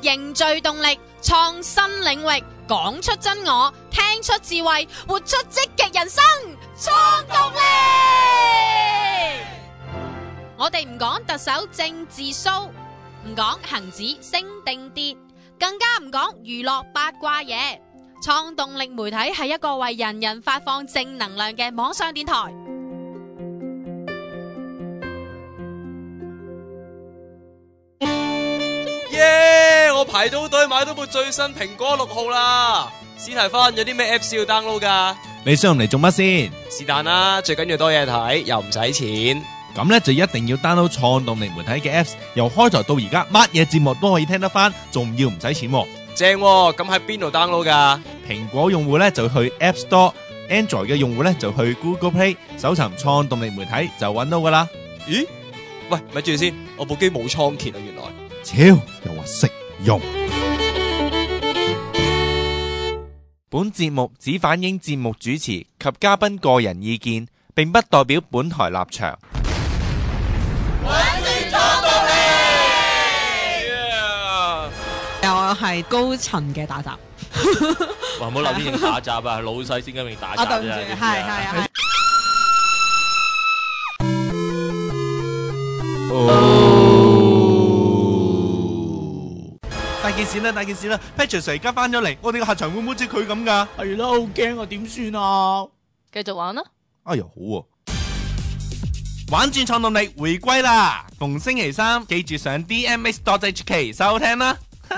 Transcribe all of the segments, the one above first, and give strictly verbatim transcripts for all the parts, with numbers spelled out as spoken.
凝聚動力，創新領域，講出真我，聽出智慧，活出積極人生，創動力。我哋唔講特首政治騷，唔講恒指升定跌，更加唔講娛樂八卦嘢。創動力媒體係一個為人人發放正能量嘅網上電台。 耶！我排到隊買到部最新蘋果六號啦。史提芬，有啲咩 Apps 要 download 噶？ 你上嚟做乜先？ 是但啦，最緊要多嘢睇，又唔使錢。 咁咧就一定要 download 創動力媒體嘅 Apps， 由開台到而家，乜嘢節目都可以聽得翻，仲要唔使錢喎。 正喎，咁喺邊度 download 噶？ 蘋果用戶咧就去 App Store，Android 嘅用戶咧就去 Google Play， 搜尋創動力媒體就揾到噶啦。 咦？喂，咪住先，我部機冇倉頡啊，原來。 超又話識用。本節目只反映節目主持及嘉賓個人意見，並不代表本台立場。 我係高層嘅打雜。 哇！唔好留啲認打雜啊，老細先咁認打雜啫。 對唔住，係係係。 大件事啦，大件事啦 ！Patrick 而家翻咗嚟，我哋個客場會唔會好似佢咁噶？ 係啦，好驚啊！點算啊？ 繼續玩啦！ 哎呀，好喎、啊！玩轉創動力回歸啦！逢星期三記住上 D M X dot H K 收聽啦。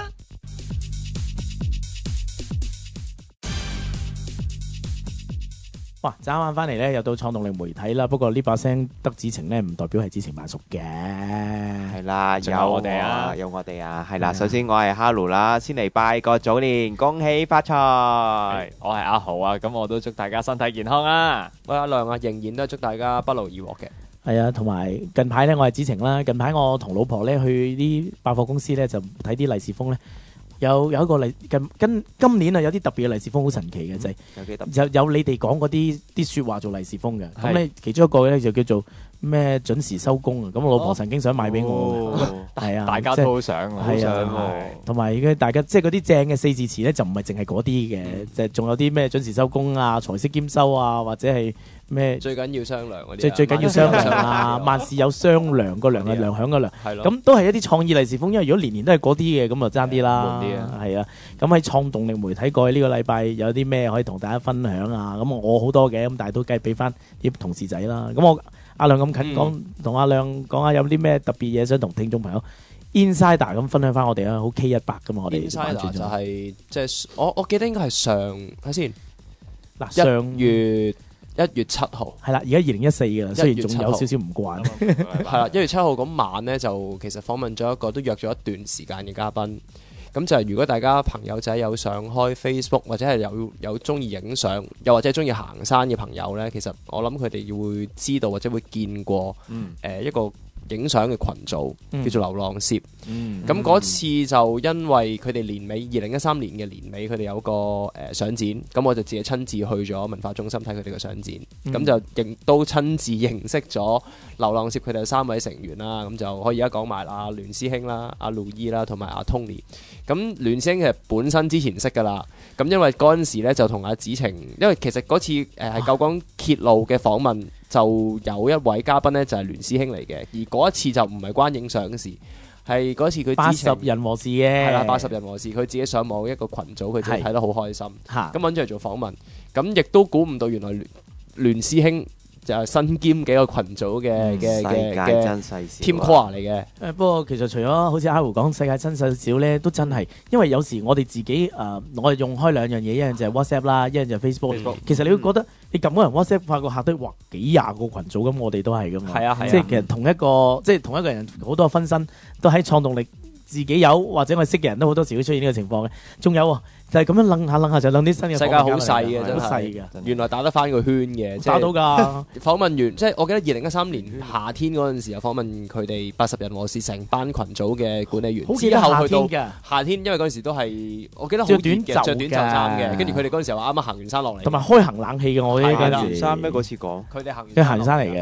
哇！啱啱翻嚟咧，又到創動力媒體啦。不過呢把聲得子晴咧，唔代表係子晴買熟嘅。 係啦，有有我哋啊， 有我哋啊，係啦。首先我係哈魯啦，先嚟拜個早年，恭喜發財。 我係阿豪啊，咁我都祝大家身體健康啊！ 喂，阿亮啊，仍然都係祝大家不勞而獲嘅。 係啊，同埋近排咧，我係子晴啦。近排我同老婆咧去啲百貨公司咧，就睇啲利是封咧。有有一個利今今今年啊，有啲特別嘅利是封好神奇嘅，就係、是、有有你哋講嗰啲啲説話做利是封嘅。咁咧其中一個咧就叫做咩準時收工啊！咁我老婆曾經想買俾我，係、哦、啊， 大家都好想，好想同埋而家大家即係嗰啲正嘅四字詞咧，就唔係淨係嗰啲嘅，就仲有啲咩準時收工啊、財色兼收啊，或者係咩最緊要商量嗰啲， 最最緊要商量啊！萬事有商量，個量係量響個量，咁都係一啲創意利是封。因為如果年年都係嗰啲嘅，咁就爭啲啦。係啊，咁喺創動力媒體過去呢個禮拜有啲咩可以同大家分享啊？咁我好多嘅，咁但係都梗係俾翻啲同事仔啦。咁我阿亮咁近講，同、嗯、阿亮講下有啲咩特別嘢想同聽眾朋友 Insider 咁分享翻我哋啊，好 K 一百噶嘛，我哋 Insider 就係即係我我記得應該係上睇先嗱，上月一月七號係啦，而家二零一四嘅啦，雖然仲有少少唔慣， 係啦，一月七號嗰晚咧就其實訪問咗一個都約咗一段時間嘅嘉賓。咁就係如果大家朋友仔有上開 Facebook 或者係有有中意影相，又或者中意行山嘅朋友咧，其實我諗佢哋會知道或者會見過誒、嗯呃、一個影相嘅群組、嗯、叫做流浪攝。咁嗰、嗯、次就因為佢哋年尾二零一三年嘅年尾，佢哋有個誒、呃、相展，咁我就自己親自去咗文化中心睇佢哋嘅相展，咁、嗯、就亦都親自認識咗流浪攝佢哋三位成員啦。咁就可以而家講埋阿聯師兄啦、阿路伊啦同埋阿 Tony。咁聯師兄其實本身之前識噶啦，咁因為嗰陣時咧就同阿子晴，因為其實嗰次誒係夠講揭露嘅訪問，就有一位嘉賓咧就係聯師兄嚟嘅，而嗰一次就唔係關影相嘅事，係嗰次佢八十人和事嘅， 係啦，八十人和事，佢自己上網一個群組，佢自己睇得好開心，咁揾咗嚟做訪問，咁亦都估唔到原來聯聯師兄就係身兼幾個群組嘅嘅嘅嘅 team core 嚟嘅。 誒不過其實除咗好似阿胡講世界真細小咧，都真係，因為有時我哋自己誒、呃，我哋用開兩樣嘢，一樣就係 WhatsApp 啦，一樣就係 Facebook, Facebook。其實你會覺得你撳嗰人 WhatsApp 發覺客堆哇幾廿個群組咁，我哋都係噶嘛。係啊係啊。即係其實同一個即係同一個人好多分身都喺創動力自己有，或者我識嘅人都好多時會出現呢個情況嘅。仲有啊。就係咁樣諗下諗下就諗啲新嘅。世界好細嘅，真係。 原來打得翻個圈嘅， 打到㗎。 訪問完，即係我記得二零一三年夏天嗰陣時，有訪問佢哋八十人和事成班群組嘅管理員。 好似係夏天㗎。 夏天，因為嗰陣時都係我記得好熱嘅，著短袖衫嘅。跟住佢哋嗰陣時候啱啱行完山落嚟。 同埋開行冷氣嘅，我記得嗰陣時。 行山咩？嗰次講。 佢哋行完。 即係行山嚟嘅。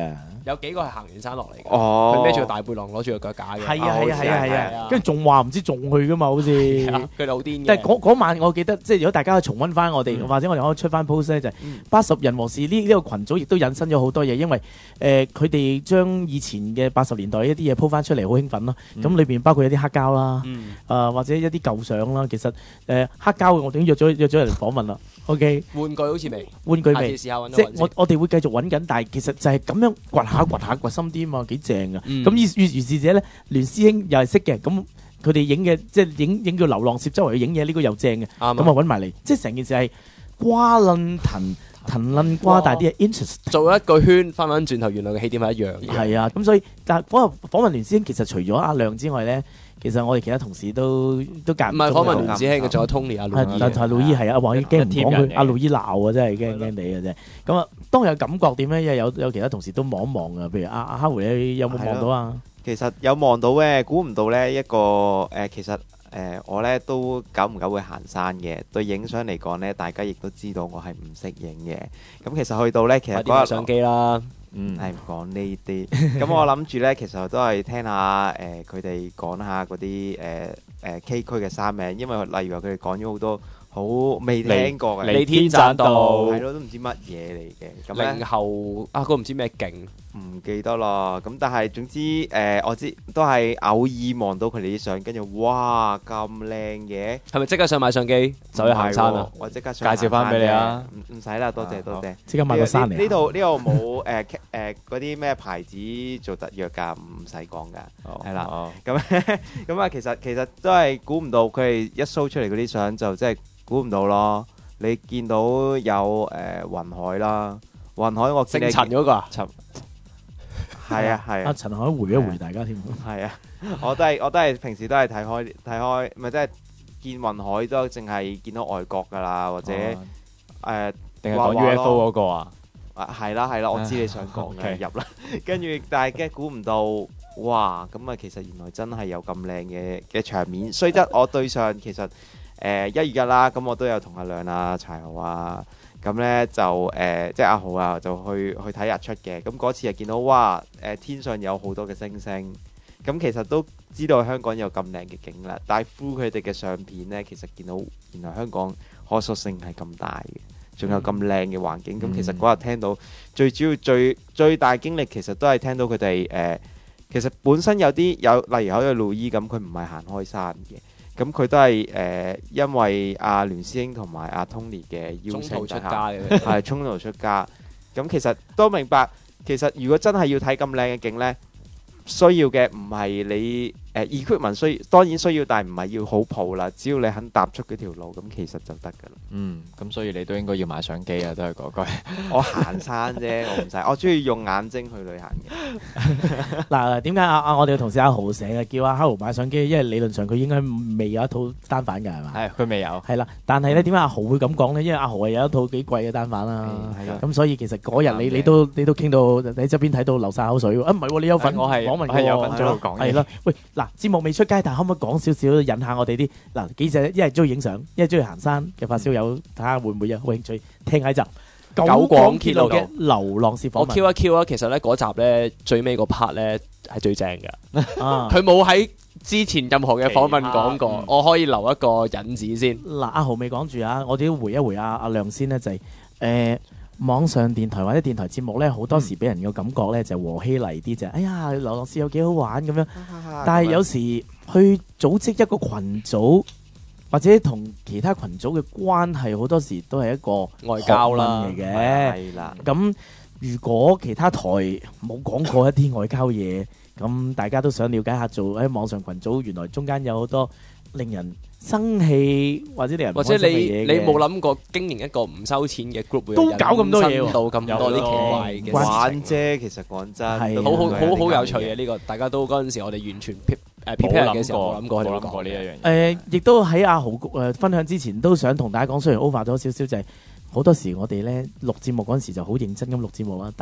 有幾個係行完山落嚟嘅， 哦佢孭住個大背囊，攞住個腳架嘅。 係啊係啊係啊係係啊， 啊跟住仲話唔知仲去噶嘛，好似。 係啊佢哋好癲嘅。 但係嗰嗰晚我記得，即係如果大家去重溫翻我哋， 嗯或者我哋可以出翻 post 咧，就係嗯八十人和事呢呢個群組亦都引申咗好多嘢，因為誒佢哋將以前嘅八十年代一啲嘢鋪翻出嚟，好興奮咯。咁裏邊包括一啲黑膠啦， 嗯， 誒或者一啲舊相啦。其實誒黑膠我哋已經約咗約咗人訪問啦。OK， 玩具好似未， 玩具未下次試。下揾即係到揾先。 我我哋會繼續揾緊，但係其實就係咁樣掘下掘下掘深啲啊嘛，幾正噶。 嗯咁於於如是者咧，聯師兄又係識嘅，咁佢哋影嘅即係影影叫流浪攝，周圍去影嘢呢個又正嘅，咁啊啱啊揾埋嚟，即係成件事係瓜撚藤藤撚瓜，但係啲嘢 interest。 做一個圈，翻返轉頭，原來嘅起點係一樣嘅。 係啊，咁所以但係嗰個訪問聯師兄，其實除咗阿亮之外咧，其實我哋其他同事都都夾唔係訪問聯聯子兄嘅，仲有 Tony 阿係，但係路伊係啊，黃驚唔講佢， 一貼人嚟阿路伊鬧啊，真係驚驚地嘅啫。咁啊，當有感覺點咧？因為有有其他同事都望一望啊，譬如阿阿哈回，你有冇望到啊？ 其實有望到嘅，估唔到咧一個誒，其實誒我咧都久唔久會行山嘅。對影相嚟講咧，大家亦都知道我係唔識影嘅。咁其實去到咧，其實快啲買嗰日相機啦。 嗯， 係唔講呢啲，咁我諗住咧，其實都係聽下誒佢哋講下嗰啲誒誒 K 區嘅山名，因為例如話佢哋講咗好多好未聽過嘅， 離天棧道係咯，都唔知乜嘢嚟嘅。咁咧零後啊，嗰個唔知咩勁， 唔記得啦。咁但係總之誒，我知都係偶爾望到佢哋啲相，跟住哇咁靚嘅， 係咪即刻想買相機走去行山啊？ 唔係喎？我即刻想介紹返俾你啊！ 唔唔使啦，多謝啊多謝。 即刻買個山嚟啊。 呢度呢度冇誒誒嗰啲咩牌子做特約㗎，唔使講㗎。係啦哦， 咁咁啊，其實其實都係估唔到，佢哋一 show 出嚟嗰啲相就真係估唔到咯。你見到有誒雲海啦，雲海我見姓你陳嗰個啊？ 係啊係啊阿陳海回一回大家添。 係啊，我都係我都係平時都係睇開睇開，唔係即係見雲海都淨係見到外國㗎啦，或者誒定係講 U F O 嗰個啊？ 啊係啦係啦，我知你想講嘅 OK 入啦，跟住但係嘅估唔到，哇！咁啊其實原來真係有咁靚嘅嘅場面，雖則我對上其實誒一月一啦，咁我都有同阿亮啊、柴豪啊，咁咧就誒即係阿豪啊，就去去睇日出嘅，咁嗰次係見到哇誒天上有好多嘅星星，咁其實都知道香港有咁靚嘅景啦，但係 through 佢哋嘅相片咧，其實見到原來香港可塑性係咁大嘅。仲有咁靚嘅環境，咁、 嗯其實嗰日聽到最主要最最大經歷，其實都係聽到佢哋誒，其實本身有啲有，例如好似路伊咁，佢唔係行開山嘅，咁佢都係誒、呃，因為阿聯師兄同埋阿 Tony 嘅邀請中途出底下， 家嘅， 係中途出家，咁其實都明白，其實如果真係要睇咁靚嘅景呢，需要嘅唔係你。誒 equipment 需要當然需要，但係唔係要好抱啦。只要你肯踏出嗰條路，咁其實就得㗎啦。 嗯，咁所以你都應該要買相機啊，都係嗰句。 我行山啫，我唔使。我中意用眼睛去旅行嘅。 嗱，點解阿阿我哋嘅同事阿豪成日叫阿哈豪買相機？因為理論上佢應該未有一套單反㗎，係嘛？ 係佢未有。 係啦，但係咧點解阿豪會咁講咧？因為阿豪係有一套幾貴嘅單反啦， 係啦咁所以其實嗰日你啱嘅你都你都傾到喺側邊睇到流晒口水喎。啊唔係喎，你有份我係訪問我係有份喎喺度講嘢係啦，喂嗱，節目未出街，但可唔可以講少少引下我哋啲嗱幾隻一係中意影相，一係中意行山嘅發燒友，睇下會唔會有好興趣聽下一集九廣鐵路嘅流浪攝訪我問 Q 一 Q 啊，其實咧嗰集咧最尾個 part 咧係最正嘅， 啊！ 佢冇喺之前任何嘅訪問講過， 嗯我可以留一個引子先。 嗱，阿豪未講住啊，我哋都回一回阿阿亮先呢，就係、誒、網上電台或者電台節目咧，好多時俾人嘅感覺咧就和稀泥啲就係，哎呀流浪攝有幾好玩咁樣，但係有時去組織一個群組或者同其他群組嘅關係，好多時都係一個外交啦學問嚟嘅。 係啦， 咁如果其他台冇講過一啲外交嘢，咁大家都想了解下做喺網上群組，原來中間有好多令人生氣或者令人唔或者開心你嘅嘢嘅你冇諗過經營一個唔收錢嘅 group 會都搞咁多嘢喎引申到咁多啲奇怪嘅關事情， 玩啫，其實講真， 係都好好唔會有啲好好有趣咁嘅嘅呢個，大家都嗰陣時我哋完全 p 誒 p 冇 r 嘅諗時候冇諗過過， 佢哋會冇諗過呢一講樣嘢。 誒，亦都喺阿豪誒分享之前，都想同大家講，雖然 over 咗少少，就係好多時我哋咧錄節目嗰陣時就好認真咁錄節目啦，但係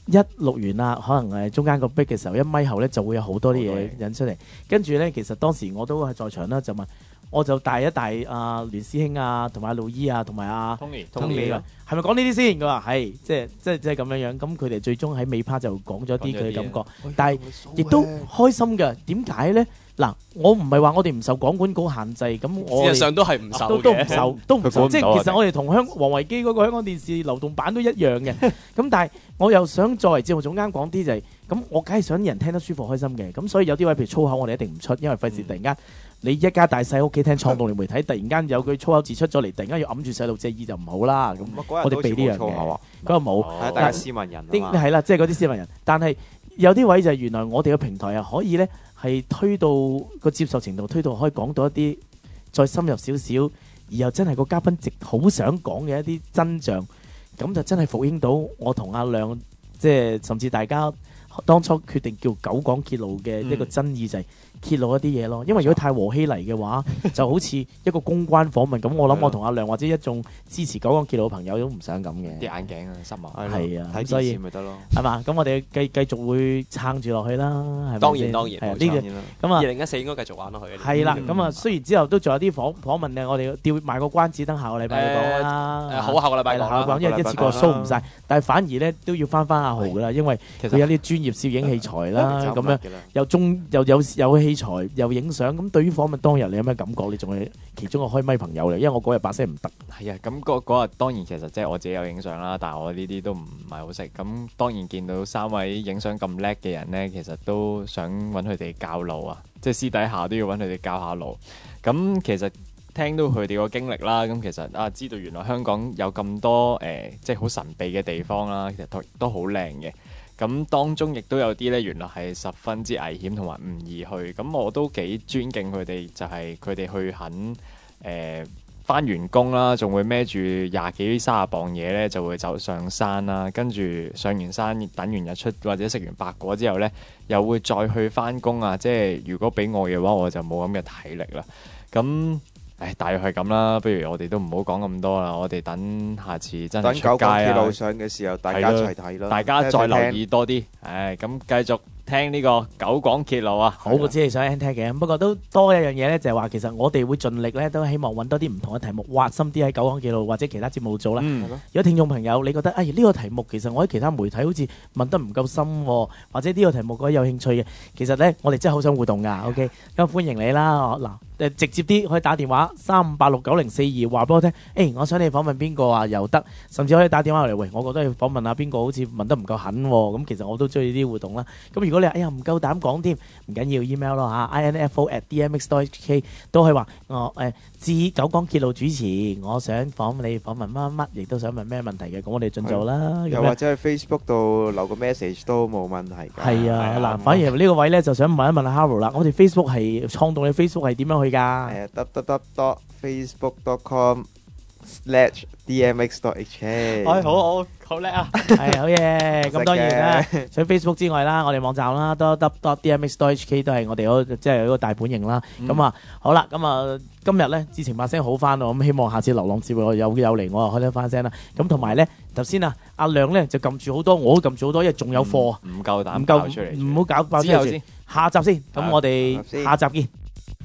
一錄完啦，可能誒中間個 break 嘅時候，一咪後咧就會有好多啲嘢引出嚟。跟住咧，其實當時我都係在場啦，就問我就帶一帶阿聯師兄啊，同埋阿路姨啊，同埋阿 Tony Tony 話係咪講呢啲先？佢話係，即係即係即係咁樣樣。咁佢哋最終喺尾 part 就講咗啲佢嘅感覺，但係亦都開心嘅。點解咧？嗱，我唔係話我哋唔受廣管局限制，咁我事實上都係唔受都都唔受，都唔受。即係其實我哋同香王維基嗰個香港電視流動版都一樣嘅。咁但係我又想作為節目總監講啲就係，咁我梗係想人聽得舒服開心嘅。咁所以有啲位譬如粗口我哋一定唔出，因為費事突然間你一家大細屋企聽創動力媒體，突然間有句粗口字出咗嚟，突然間要揞住細路隻耳就唔好啦。咁我哋避呢樣嘅，嗰個冇。 係大家斯文人啊嘛。 係啦，即係嗰啲斯文人。但係有啲位就係原來我哋嘅平台係可以咧。係推到個接受程度，推到可以講到一啲再深入少少，而又真係個嘉賓直好想講嘅一啲真相，咁就真係復興到我同阿亮，即係甚至大家當初決定叫九廣揭露嘅一個真意就係揭露一啲嘢咯。因為如果太和稀泥嘅話，就好似一個公關訪問咁。我諗我同阿亮或者一眾支持九廣揭露嘅朋友都唔想咁嘅。 啲眼鏡啊，失望。 係啊， 睇所以電視咪得咯。 係嘛？咁我哋繼繼續會撐住落去啦。係咪當然先當然， 係啊冇錯呢個咁啊。 二零一四應該繼續玩落去。 係啦，咁啊，雖然之後都仲有啲訪訪問嘅，我哋吊賣個關子，等下個禮拜講啦。 誒好，下個禮拜講啦。 因為一次過 show 唔晒，但係反而咧都要翻翻阿豪噶啦，因為佢有啲專業攝影器材啦，咁樣又中又有有器材又影相。咁對於訪問當日你有咩感覺？你仲係其中個開咪朋友嚟，因為我嗰日把聲唔得。 係啊，咁嗰嗰日當然其實即係我自己有影相啦，但係我呢啲都唔係好識。咁當然見到三位影相咁叻嘅人呢，其實都想揾佢哋教路啊，即係私底下都要揾佢哋教下路。咁其實聽到佢哋個經歷啦，咁其實啊知道原來香港有咁多誒、呃，即係好神秘嘅地方啦，其實都都好靚嘅。咁當中亦都有啲咧，原來係十分之危險同埋唔易去。咁我都幾尊敬佢哋，就係佢哋去肯誒返完工啦，仲會孭住廿幾三十磅嘢咧，就會走上山啦。跟住上完山，等完日出或者食完白果之後咧，又會再去返工啊。即係如果俾我嘅話，我就冇咁嘅體力啦。咁誒，大約係咁啦。不如我哋都唔好講咁多啦。我哋等下次真係出街啊！ 等九廣揭露上嘅時候，大家一齊睇咯。 大家再留意多啲。誒，咁繼續聽呢個九廣揭露啊！ 好，我知你想聽嘅，不過都多一樣嘢咧，就係話其實我哋會盡力咧，都希望揾多啲唔同嘅題目，挖深啲喺九廣揭露或者其他節目做啦。 嗯， 如果聽眾朋友你覺得哎呢個題目其實我喺其他媒體好似問得唔夠深喎，或者呢個題目覺得有興趣嘅，其實咧我哋真係好想互動㗎。OK，咁歡迎你啦。嗱。誒直接啲可以打電話三五八六九零四二話俾我聽，誒、欸、我想你訪問邊個啊又得，甚至可以打電話嚟，喂，我覺得要訪問下邊個好似問得唔夠狠喎，咁其實我都中意啲互動啦。咁如果你哎呀唔夠膽講添，唔緊要 email 咯嚇 i n f o at d m x dot h k 都可以話我誒致九廣揭露主持，我想訪問你訪問乜乜乜，亦都想問咩問題嘅，咁我哋盡做啦。 又或者喺 Facebook 度留個 message 都冇問題㗎。 係啊，嗱，反而呢個位咧就想問一問阿 Harold 啦，我哋 Facebook 係創動嘅 Facebook 係點樣去㗎？係啊 ，dot dot facebook dot com slash d m x dot h k。 哎，好好好叻啊！ 係好嘢。咁當然啦，除咗 Facebook 之外啦，我哋網站啦，dot dot dot d m x dot h k 都係我哋嗰即係嗰個大本營啦。咁啊，好啦，咁啊，今日咧志晴把聲好翻咯，咁希望下次流浪節目有有嚟，我又開得翻聲啦。咁同埋咧，頭先啊，阿亮咧就撳住好多，我都撳住好多，因為仲有貨， 唔夠膽唔爆出嚟， 夠，唔好搞爆出嚟先。下集先，咁我哋下集見。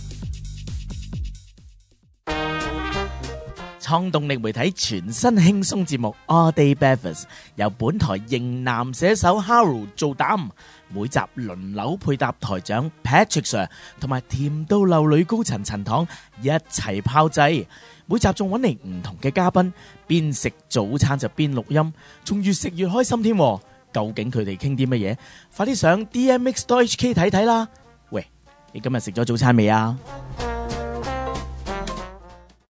創動力媒體全新輕鬆節目 All Day Breakfast 由本台型男寫手 Harold 做膽，每集輪流配搭台長 Patrick Sir 同埋甜到流女高層陳糖一齊炮製，每集仲揾嚟唔同嘅嘉賓，邊食早餐就邊錄音，仲越食越開心添。究竟佢哋傾啲乜嘢？快啲上 d m x dot h k 睇睇啦！喂，你今日食咗早餐未啊？